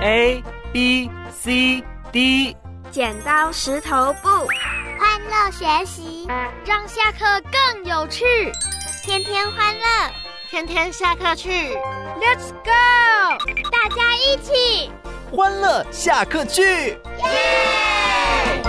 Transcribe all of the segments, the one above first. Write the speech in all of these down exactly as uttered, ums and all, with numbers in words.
A B C D。 剪刀石头布， 欢乐学习， 让下课更有趣。 天天欢乐， 天天下课去 Let's go！ 大家一起欢乐下课去，耶！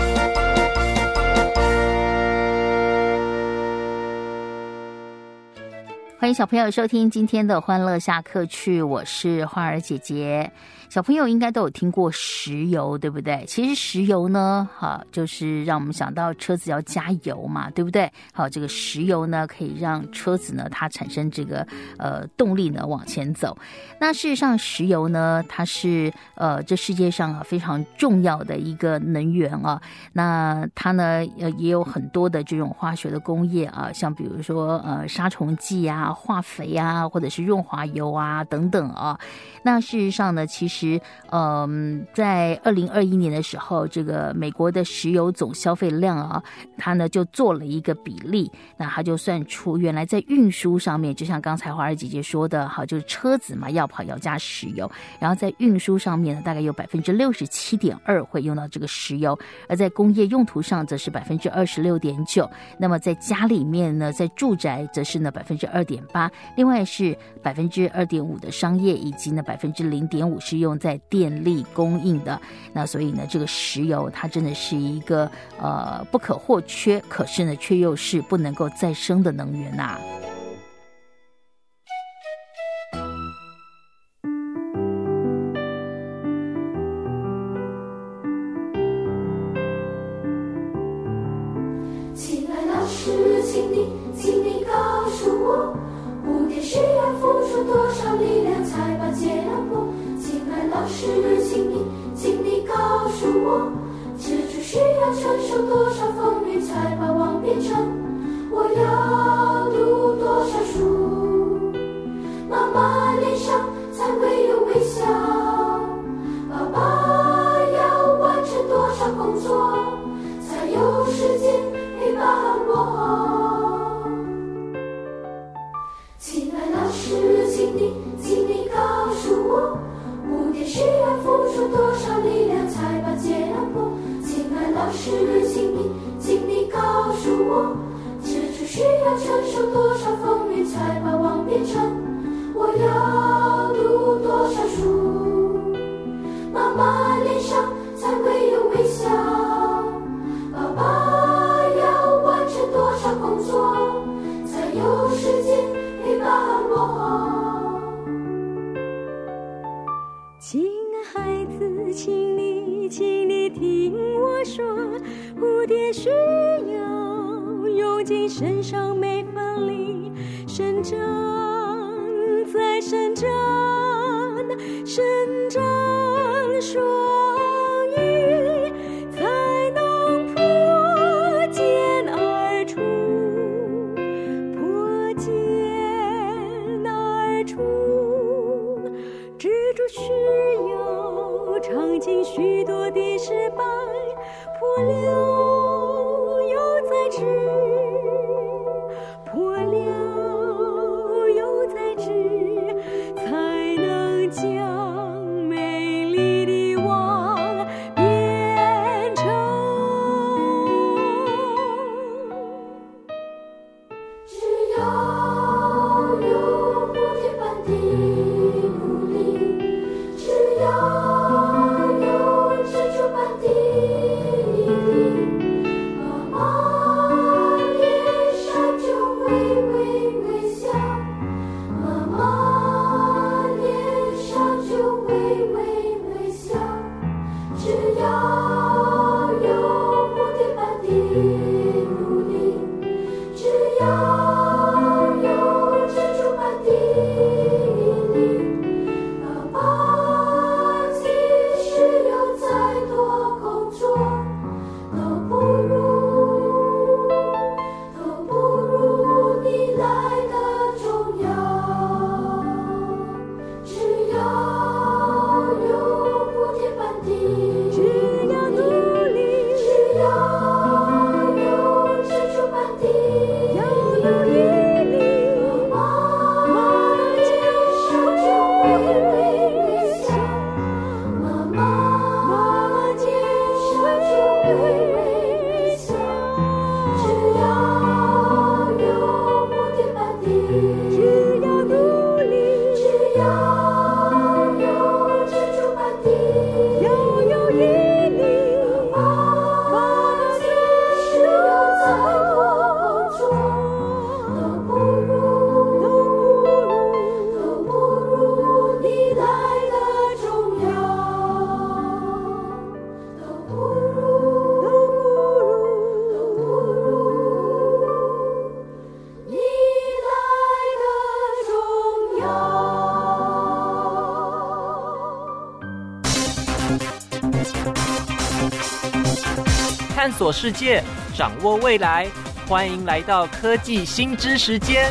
欢迎小朋友收听今天的欢乐下课去，我是花儿姐姐。小朋友应该都有听过石油，对不对？其实石油呢，好，就是让我们想到车子要加油嘛，对不对？好，这个石油呢，可以让车子呢，它产生这个呃动力呢往前走。那事实上，石油呢，它是呃这世界上啊非常重要的一个能源啊。那它呢，呃也有很多的这种化学的工业啊，像比如说呃杀虫剂啊、化肥啊，或者是润滑油啊等等啊。那事实上呢，其实其实，嗯，在二零二一年的时候，这个美国的石油总消费量啊，它呢就做了一个比例，那它就算出原来在运输上面，就像刚才花儿姐姐说的，好，就是车子嘛要跑要加石油，然后在运输上面呢，大概有百分之六十七点二会用到这个石油，而在工业用途上则是百分之二十六点九，那么在家里面呢，在住宅则是呢百分之二点八，另外是百分之二点五的商业，以及呢百分之零点五是用用在电力供应的。那所以呢，这个石油它真的是一个呃不可或缺，可是呢却又是不能够再生的能源啊。 亲爱老师，请你请你告诉我，蝴蝶需要付出多少力量才把结了果？亲爱老师，请你请你告诉我，蜘蛛需要承受多少风雨才把网变成？我要读多少书，妈妈脸上才会有微笑？爸爸要完成多少工作才有时间陪伴我？亲爱老师，请你请你告诉我，蝴蝶需要付出多少力量才把结了果？亲爱老师，请你请你告诉我，蜘蛛需要承受多少风雨才把网变成？我要读多少书，妈妈脸上才会有微笑？爸爸要完成多少工作才有时间陪伴我？ 亲爱孩子，请你请你听我说，蝴蝶需要用尽身上每分力，伸展再伸展，伸展双翼，才能破茧而出，破茧而出。蜘蛛需要尝尽许多的失败，破了又再织，破了又再织，才能将美丽的网变成。 只要有蝴蝶般的努力，只要有蜘蛛般的毅力，妈妈探索世界，掌握未来。欢迎来到科技新知时间。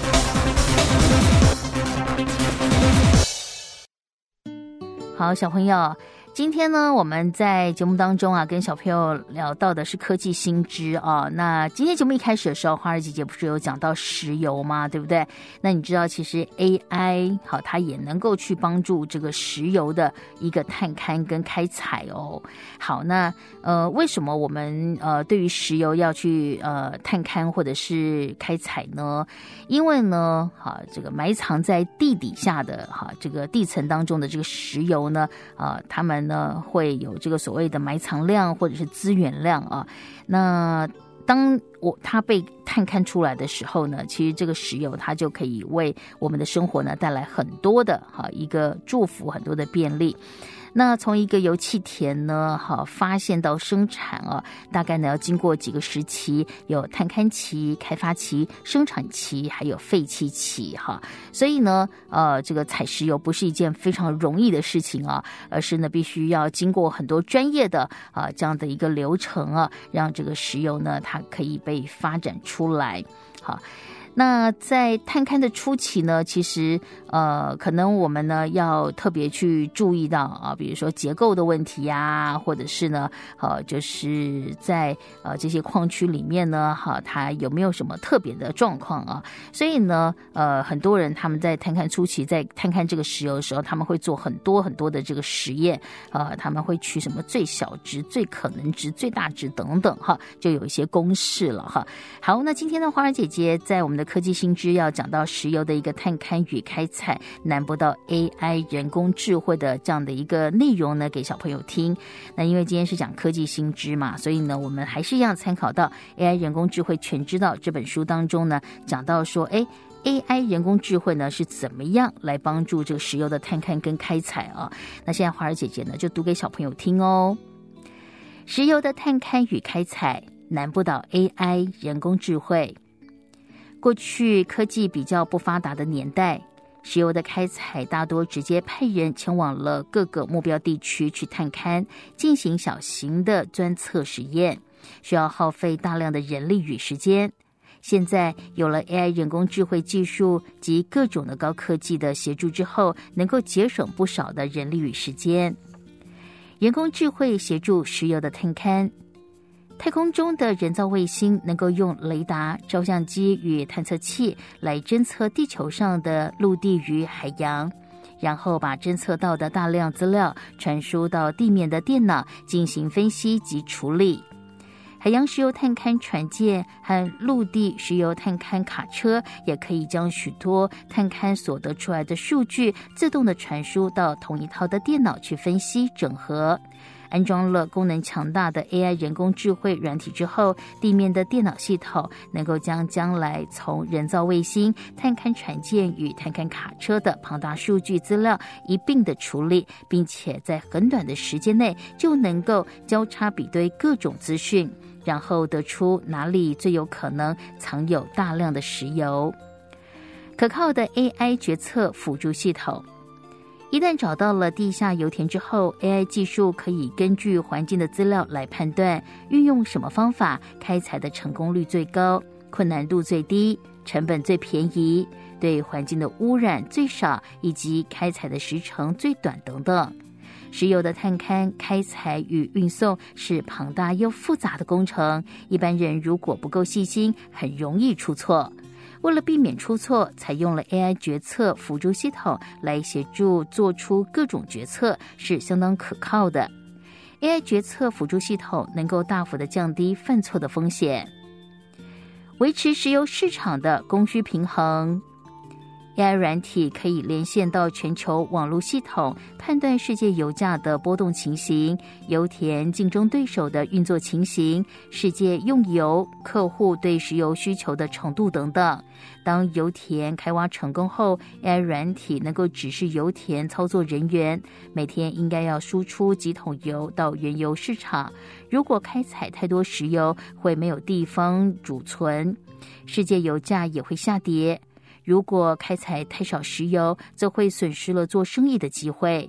好，小朋友，今天呢，我们在节目当中啊，跟小朋友聊到的是科技新知啊。那今天节目一开始的时候，花儿姐姐不是有讲到石油吗？对不对？那你知道，其实 A I 好，它也能够去帮助这个石油的一个探勘跟开采哦。好，那呃，为什么我们呃对于石油要去呃探勘或者是开采呢？因为呢，哈，这个埋藏在地底下的哈这个地层当中的这个石油呢，啊，它们呢会有这个所谓的埋藏量或者是资源量啊。那当我它被探勘出来的时候呢，其实这个石油它就可以为我们的生活呢带来很多的哈一个祝福，很多的便利。那从一个油气田呢，好发现到生产啊，大概呢要经过几个时期，有探勘期、开发期、生产期，还有废弃期哈。所以呢，呃，这个采石油不是一件非常容易的事情啊，而是呢必须要经过很多专业的啊这样的一个流程啊，让这个石油呢它可以被发展出来。好。那在探勘的初期呢，其实呃，可能我们呢要特别去注意到啊，比如说结构的问题呀，或者是呢，呃，就是在呃这些矿区里面呢，哈，它有没有什么特别的状况啊？所以呢，呃，很多人他们在探勘初期，在探勘这个石油的时候，他们会做很多很多的这个实验，呃，他们会取什么最小值、最可能值、最大值等等，哈，就有一些公式了哈。好，那今天的花儿姐姐在我们的科技新知要讲到石油的一个探勘与开采，难不到 A I 人工智慧的这样的一个内容呢，给小朋友听。那因为今天是讲科技新知嘛，所以呢，我们还是一样参考到 A I 人工智慧全知道这本书当中呢，讲到说，哎。A I 人工智慧呢是怎么样来帮助这个石油的探勘跟开采啊？那现在花儿姐姐呢就读给小朋友听哦。石油的探勘与开采难不倒 A I 人工智慧。过去科技比较不发达的年代，石油的开采大多直接派人前往了各个目标地区去探勘，进行小型的钻测实验，需要耗费大量的人力与时间。现在有了 A I 人工智慧技术及各种的高科技的协助之后，能够节省不少的人力与时间。人工智慧协助石油的探勘，太空中的人造卫星能够用雷达、照相机与探测器来侦测地球上的陆地与海洋，然后把侦测到的大量资料传输到地面的电脑进行分析及处理。海洋石油探勘船舰和陆地石油探勘卡车也可以将许多探勘所得出来的数据自动的传输到同一套的电脑去分析整合。安装了功能强大的 A I 人工智慧软体之后，地面的电脑系统能够将将来从人造卫星、探勘船舰与探勘卡车的庞大数据资料一并的处理，并且在很短的时间内就能够交叉比对各种资讯，然后得出哪里最有可能藏有大量的石油。可靠的 A I 决策辅助系统，一旦找到了地下油田之后， A I 技术可以根据环境的资料来判断运用什么方法开采的成功率最高，困难度最低，成本最便宜，对环境的污染最少，以及开采的时程最短等等。石油的探勘、开采与运送是庞大又复杂的工程，一般人如果不够细心，很容易出错。为了避免出错，采用了 A I 决策辅助系统来协助做出各种决策，是相当可靠的。A I 决策辅助系统能够大幅的降低犯错的风险，维持石油市场的供需平衡。A I 软体可以连线到全球网络系统，判断世界油价的波动情形、油田竞争对手的运作情形、世界用油、客户对石油需求的程度等等。当油田开挖成功后， A I 软体能够指示油田操作人员，每天应该要输出几桶油到原油市场。如果开采太多石油，会没有地方储存，世界油价也会下跌。如果开采太少石油，则会损失了做生意的机会。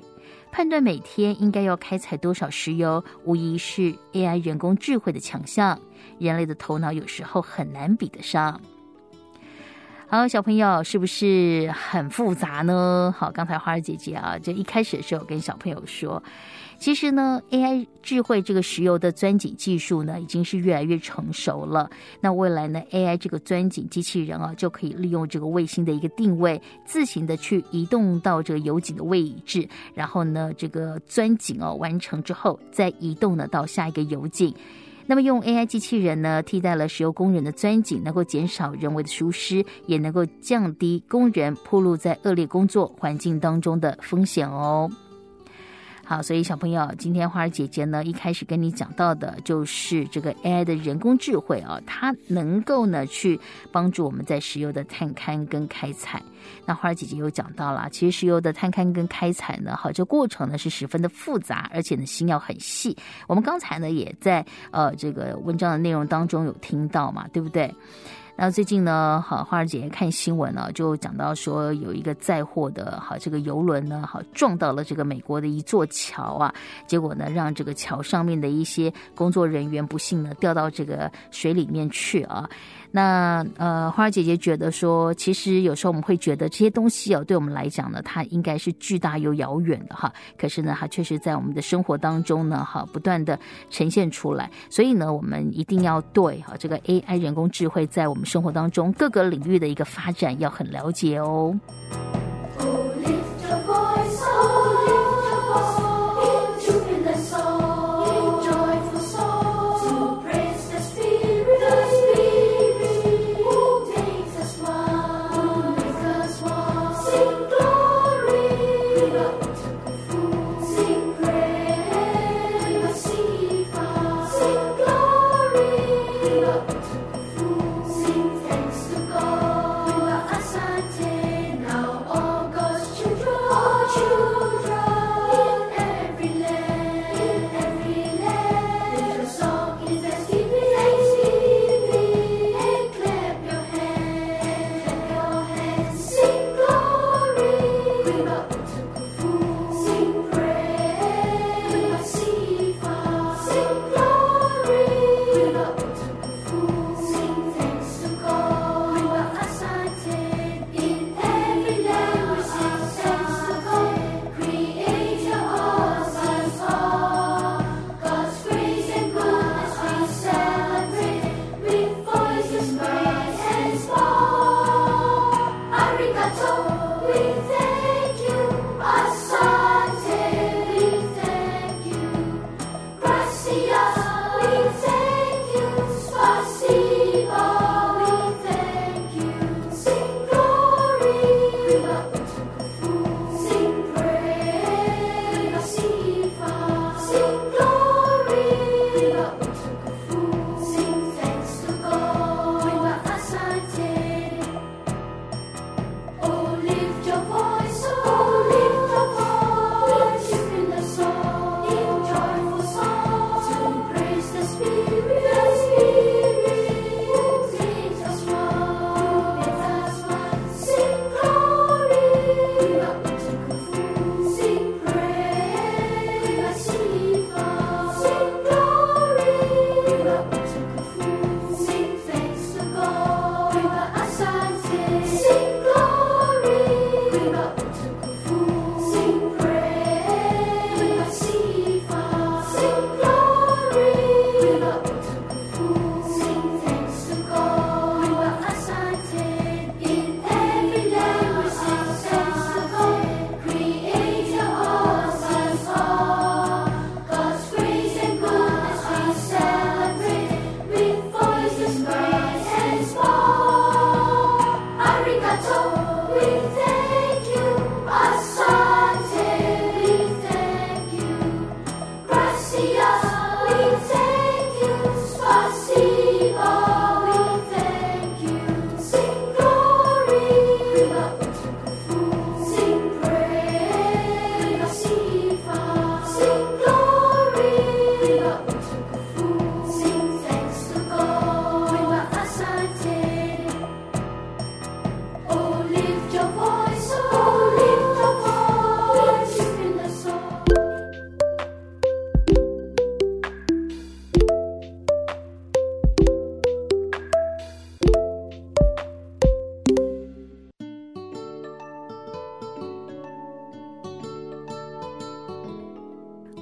判断每天应该要开采多少石油，无疑是 A I 人工智慧的强项，人类的头脑有时候很难比得上。好，小朋友是不是很复杂呢？好，刚才花儿姐姐啊，就一开始的时候跟小朋友说，其实呢 A I 智慧这个石油的钻井技术呢，已经是越来越成熟了。那未来呢 A I 这个钻井机器人啊，就可以利用这个卫星的一个定位，自行的去移动到这个油井的位置，然后呢这个钻井哦完成之后，再移动呢到下一个油井。那么用 A I 机器人呢，替代了石油工人的钻井，能够减少人为的疏失，也能够降低工人暴露在恶劣工作环境当中的风险哦。好，所以小朋友，今天花儿姐姐呢一开始跟你讲到的就是这个 A I 的人工智慧啊，它能够呢去帮助我们在石油的探勘跟开采。那花儿姐姐有讲到了，其实石油的探勘跟开采呢，好，这过程呢是十分的复杂，而且呢心要很细。我们刚才呢也在呃这个文章的内容当中有听到嘛，对不对？那最近呢，好，花儿姐姐看新闻呢，就讲到说有一个载货的好这个邮轮呢，好撞到了这个美国的一座桥啊，结果呢让这个桥上面的一些工作人员不幸呢掉到这个水里面去啊。那呃，花儿姐姐觉得说，其实有时候我们会觉得这些东西哦，对我们来讲呢，它应该是巨大又遥远的哈。可是呢，它确实在我们的生活当中呢，哈，不断的呈现出来。所以呢，我们一定要对哈这个 A I 人工智慧在我们生活当中各个领域的一个发展要很了解哦。 Sing thanks to God, Asante now all.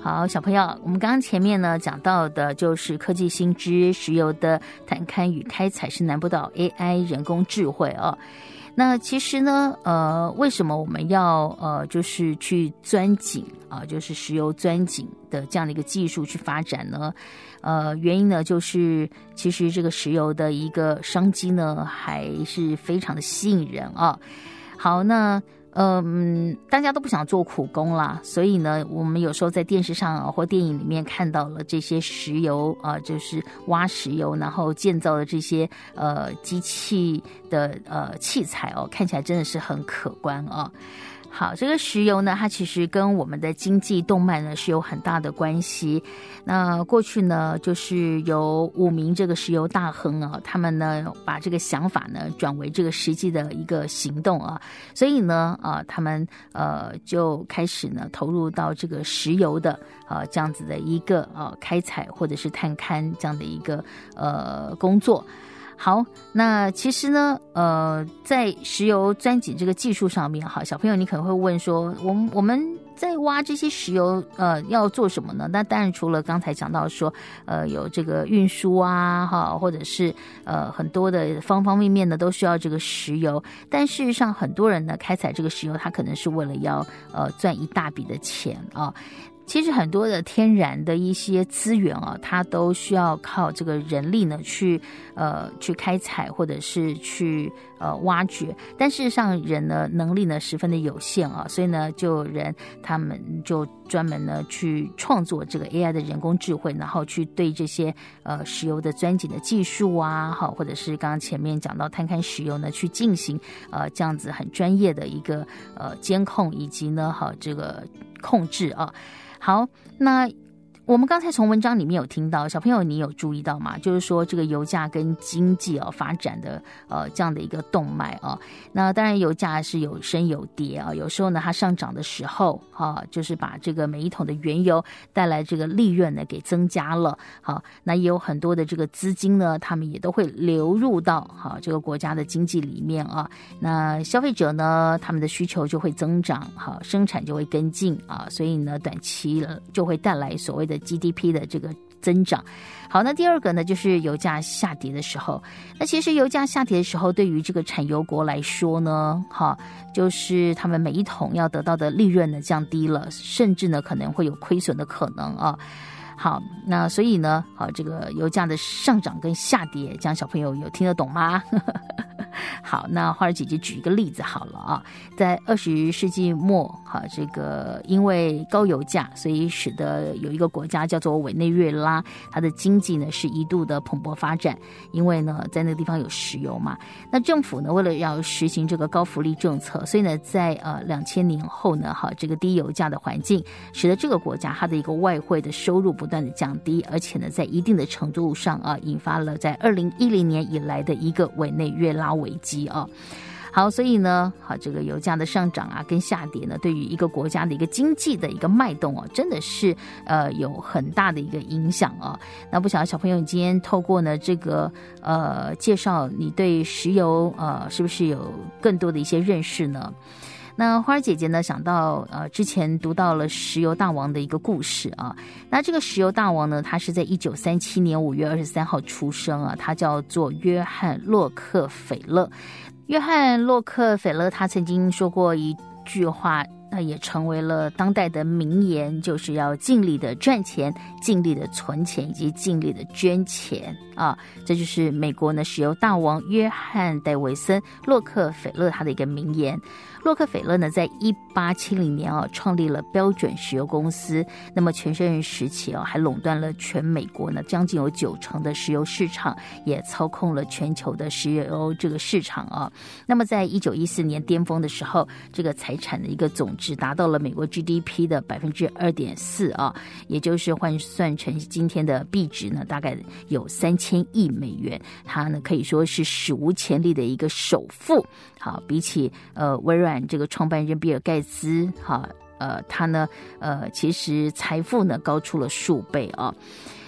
好，小朋友，我们刚刚前面呢讲到的就是科技新知，石油的探勘与开采是难不倒 A I 人工智慧哦。那其实呢，呃，为什么我们要呃，就是去钻井啊、呃，就是石油钻井的这样的一个技术去发展呢？呃，原因呢，就是其实这个石油的一个商机呢，还是非常的吸引人啊。好，那。嗯，大家都不想做苦工啦，所以呢，我们有时候在电视上、啊、或电影里面看到了这些石油啊，就是挖石油，然后建造的这些呃机器的呃器材哦，看起来真的是很可观哦。好，这个石油呢，它其实跟我们的经济动脉呢是有很大的关系。那过去呢，就是有五名这个石油大亨啊，他们呢把这个想法呢转为这个实际的一个行动啊，所以呢，啊，他们呃就开始呢投入到这个石油的呃这样子的一个呃开采或者是探勘这样的一个呃工作。好，那其实呢，呃，在石油钻井这个技术上面，哈，小朋友你可能会问说，我们我们在挖这些石油，呃，要做什么呢？那当然除了刚才讲到说，呃，有这个运输啊，哈，或者是呃很多的方方面面呢，都需要这个石油。但事实上，很多人呢开采这个石油，他可能是为了要呃赚一大笔的钱啊。其实很多的天然的一些资源啊，它都需要靠这个人力呢去呃去开采或者是去呃挖掘，但事实上人呢能力呢十分的有限啊，所以呢就有人他们就专门呢去创作这个 A I 的人工智慧，然后去对这些呃石油的钻井的技术啊，好，或者是刚刚前面讲到探勘石油呢去进行呃这样子很专业的一个呃监控以及呢好这个控制啊。好，那我们刚才从文章里面有听到，小朋友你有注意到吗？就是说这个油价跟经济哦发展的呃这样的一个动脉啊。那当然油价是有升有跌啊，有时候呢它上涨的时候啊，就是把这个每一桶的原油带来这个利润呢给增加了。好，那也有很多的这个资金呢，他们也都会流入到好这个国家的经济里面啊。那消费者呢，他们的需求就会增长，好，生产就会跟进啊，所以呢短期就会带来所谓的G D P 的这个增长。好，那第二个呢，就是油价下跌的时候。那其实油价下跌的时候，对于这个产油国来说呢，哈，就是他们每一桶要得到的利润呢降低了，甚至呢可能会有亏损的可能啊。好，那所以呢，好，这个油价的上涨跟下跌，这样小朋友有听得懂吗？好，那花儿姐姐举一个例子好了啊，在二十世纪末，哈，这个因为高油价，所以使得有一个国家叫做委内瑞拉，它的经济呢是一度的蓬勃发展，因为呢在那个地方有石油嘛。那政府呢为了要实行这个高福利政策，所以呢在呃两千年后呢，哈，这个低油价的环境，使得这个国家它的一个外汇的收入不断的降低，而且呢在一定的程度上啊，引发了在二零一零年以来的一个委内瑞拉危机啊。好，所以呢，好，这个油价的上涨啊跟下跌呢，对于一个国家的一个经济的一个脉动哦、啊，真的是呃有很大的一个影响啊。那不晓得小朋友，你今天透过呢这个呃介绍，你对石油呃是不是有更多的一些认识呢？那花儿姐姐呢想到呃之前读到了石油大王的一个故事啊。那这个石油大王呢，他是在一九三七年五月二十三号出生啊，他叫做约翰洛克菲勒。约翰洛克菲勒他曾经说过一句话，那也成为了当代的名言，就是要尽力的赚钱，尽力的存钱，以及尽力的捐钱啊。这就是美国呢石油大王约翰戴维森洛克菲勒他的一个名言。洛克菲勒呢，在一八七零年啊，创立了标准石油公司。那么全盛时期啊，还垄断了全美国呢将近有九成的石油市场，也操控了全球的石油这个市场啊。那么在一九一四年巅峰的时候，这个财产的一个总值达到了美国 G D P 的百分之二点四啊，也就是换算成今天的币值呢，大概有三千亿美元。它呢可以说是史无前例的一个首富。好，比起呃微软这个创办人比尔盖茨，哈，呃，他呢，呃，其实财富呢高出了数倍啊。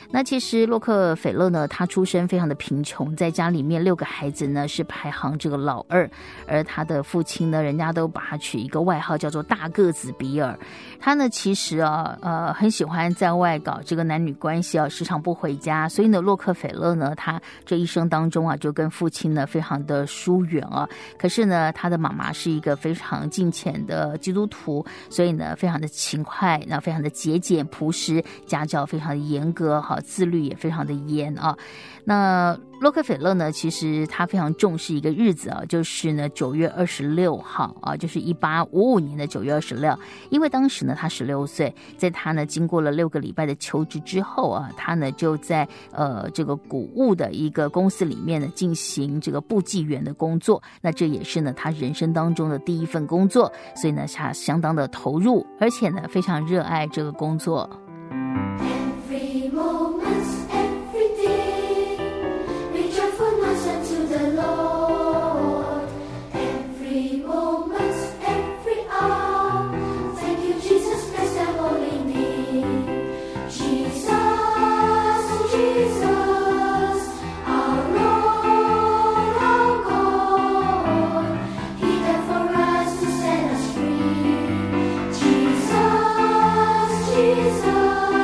那其实洛克菲勒呢，他出身非常的贫穷，在家里面六个孩子呢是排行这个老二，而他的父亲呢，人家都把他取一个外号叫做大个子比尔。他呢其实啊呃很喜欢在外搞这个男女关系啊，时常不回家，所以呢洛克菲勒呢他这一生当中啊就跟父亲呢非常的疏远啊。可是呢他的妈妈是一个非常敬虔的基督徒，所以呢非常的勤快，那非常的节俭朴实，家教非常的严格，好自律也非常的严啊。那洛克菲勒呢，其实他非常重视一个日子啊，就是呢九月二十六号啊，就是一八五五年的九月二十六，因为当时呢他十六岁，在他呢经过了六个礼拜的求职之后啊，他呢就在呃这个谷物的一个公司里面呢进行这个部记员的工作，那这也是呢他人生当中的第一份工作，所以呢他相当的投入，而且呢非常热爱这个工作。 Every moment, every day, be joyful, my son, to the Lord. Every moment, every hour, thank you, Jesus, bless thy holy name. Jesus, oh Jesus, our Lord, our God, He died for us to set us free. Jesus, Jesus.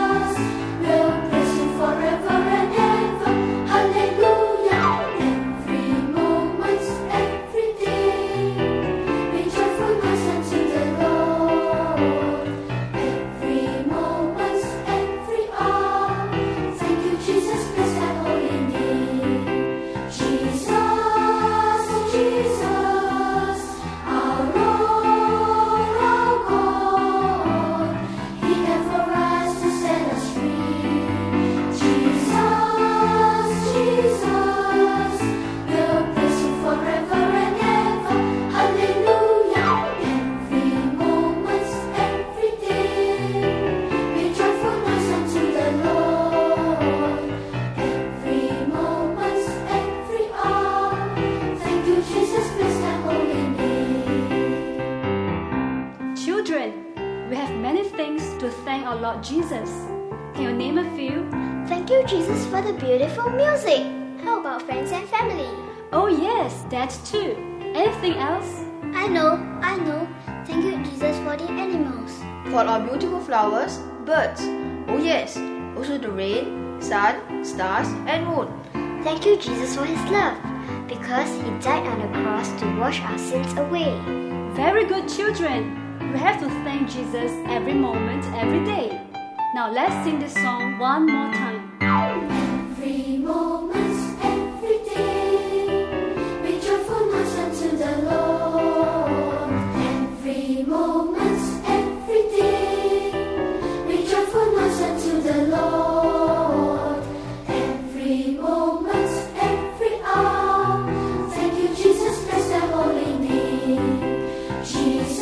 Jesus. Can you name a few? Thank you, Jesus, for the beautiful music. How about friends and family? Oh yes, that too. Anything else? I know, I know. Thank you, Jesus, for the animals. For our beautiful flowers, birds. Oh yes, also the rain, sun, stars and moon. Thank you, Jesus, for his love, because he died on the cross to wash our sins away. Very good, children. We have to thank Jesus every moment, every day. Now let's sing this song one more time. Every moment, every day, be joyful, my son, to the Lord. Every moment, every day, be joyful, my son, to the Lord. Every moment, every hour, thank you, Jesus, bless thy holy name. Jesus,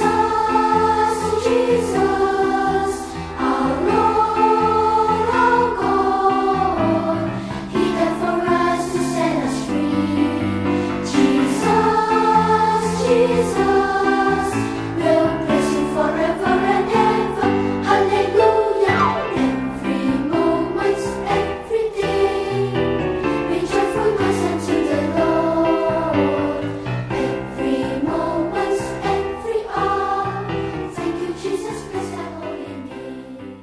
oh Jesus, our Lord, our God, He died for us to set us free. Jesus, Jesus, we'll praise you forever and ever. Hallelujah. Every moment, every day, be joyful, my son, to the Lord. Every moment, every hour, thank you, Jesus, bless thy holy name.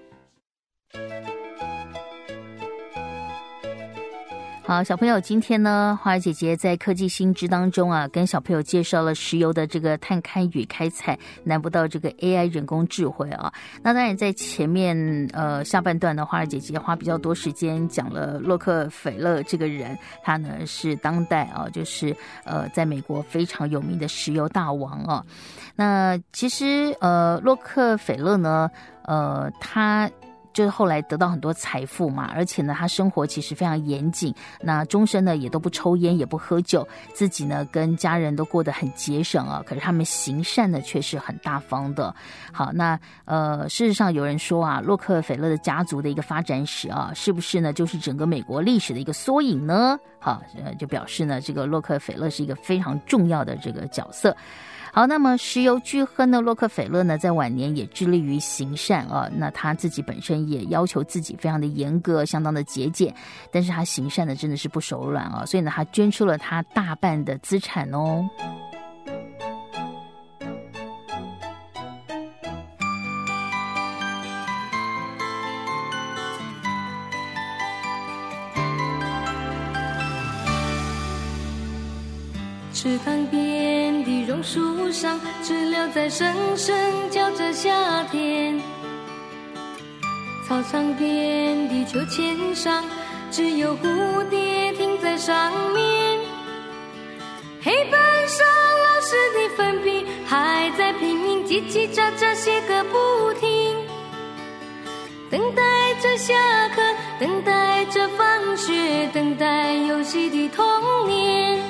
好，小朋友，今天呢，花儿姐姐在科技新知当中啊，跟小朋友介绍了石油的这个探勘与开采，难不到这个 A I 人工智慧啊。那当然，在前面呃下半段的花儿姐姐花比较多时间讲了洛克菲勒这个人，他呢是当代啊，就是呃在美国非常有名的石油大王啊。那其实呃洛克菲勒呢，呃他。就是后来得到很多财富嘛，而且呢他生活其实非常严谨，那终身呢也都不抽烟也不喝酒，自己呢跟家人都过得很节省啊，可是他们行善呢却是很大方的。好，那呃事实上有人说啊，洛克菲勒的家族的一个发展史啊，是不是呢就是整个美国历史的一个缩影呢？好，呃就表示呢这个洛克菲勒是一个非常重要的这个角色。 好，那么石油巨亨呢，洛克菲勒呢，在晚年也致力于行善啊。那他自己本身也要求自己非常的严格，相当的节俭，但是他行善呢真的是不手软啊，所以呢，他捐出了他大半的资产哦。 池塘边的榕树上，知了在声声叫着夏天。操场边的秋千上，只有蝴蝶停在上面。黑板上老师的粉笔还在拼命叽叽喳喳写个不停，等待着下课，等待着放学，等待游戏的童年。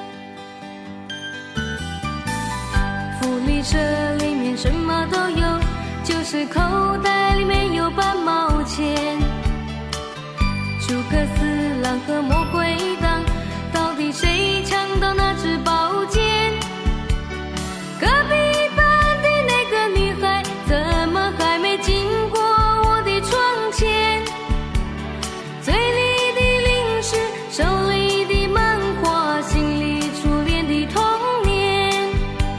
福利社里面什么都有，就是口袋里没有半毛钱。诸葛四郎和魔鬼党，到底谁抢到那支宝剑？隔壁班的那个女孩，怎么还没经过我的窗前？嘴里的零食，手里的漫画，心里初恋的童年。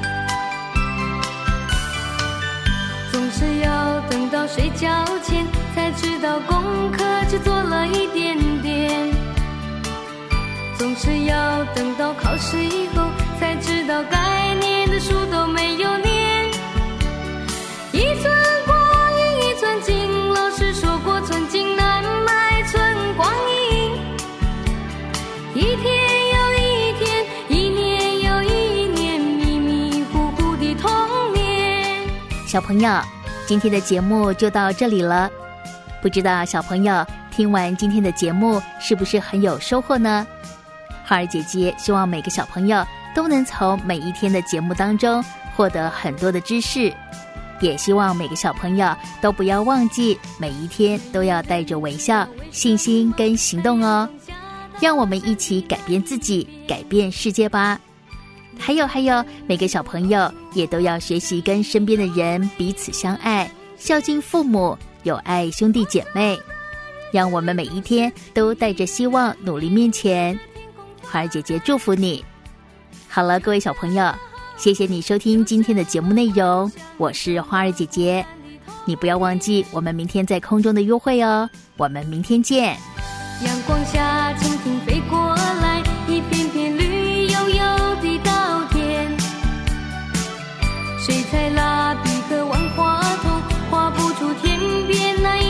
总是要等到睡觉前，才知道功课只做了一点点。总是要等到考试以后，才知道该念的书都没有念。一寸光阴一寸金，老师说过寸金难买寸光阴。一天又一天，一年又一年，迷迷糊糊的童年。 小朋友，今天的节目就到这里了。不知道小朋友听完今天的节目是不是很有收获呢？花儿姐姐希望每个小朋友都能从每一天的节目当中获得很多的知识，也希望每个小朋友都不要忘记每一天都要带着微笑、信心跟行动哦。让我们一起改变自己，改变世界吧。还有还有，每个小朋友也都要学习跟身边的人彼此相爱，孝敬父母，有爱兄弟姐妹。让我们每一天都带着希望努力面前。花儿姐姐祝福你。好了，各位小朋友，谢谢你收听今天的节目内容，我是花儿姐姐。你不要忘记我们明天在空中的约会哦，我们明天见。 阳光下蜻蜓飞过来，一片片绿油油的稻田。水彩蜡笔和万花筒画不出天边那一